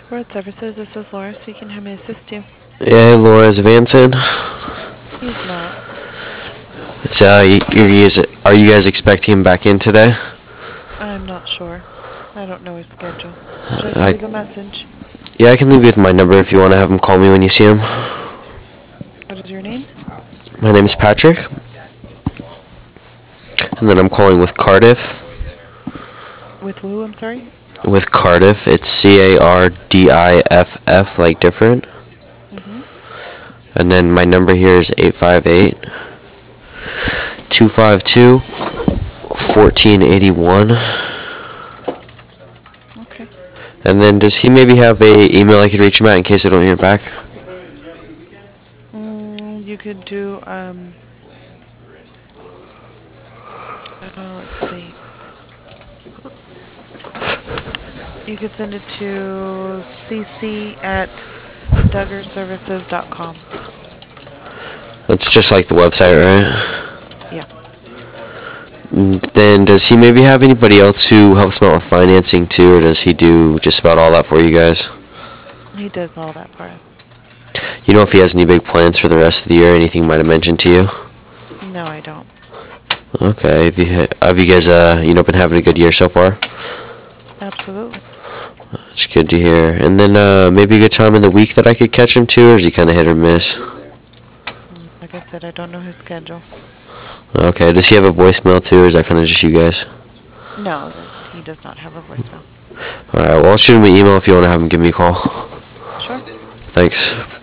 Road Services, this is Laura speaking. How may I assist you? Yeah, hey Laura, is Vance in? He's not. It's, are you guys expecting him back in today? I'm not sure. I don't know his schedule. Would you like to I, leave a message? yeah, I can leave you with my number if you want to have him call me when you see him. What is your name? My name is Patrick, and then I'm calling with Cardiff. With who, I'm sorry? With Cardiff, it's Cardiff, like different. Mm-hmm. And then my number here is 858-252-1481. Okay. And then does he maybe have a email I could reach him at in case I don't hear back? You could do, let's see. You could send it to cc@duggarservices.com. That's just like the website, right? Yeah. Then does he maybe have anybody else who helps him out with financing too, or does he do just about all that for you guys? He does all that for us. You know if he has any big plans for the rest of the year, anything he might have mentioned to you? No, I don't. Okay, have you guys, been having a good year so far? Absolutely. It's good to hear. And then, maybe a good time in the week that I could catch him too, or is he kind of hit or miss? Like I said, I don't know his schedule. Okay, does he have a voicemail too, or is that kind of just you guys? No, he does not have a voicemail. Alright, well, I'll shoot him an email if you want to have him give me a call. Sure. Thanks.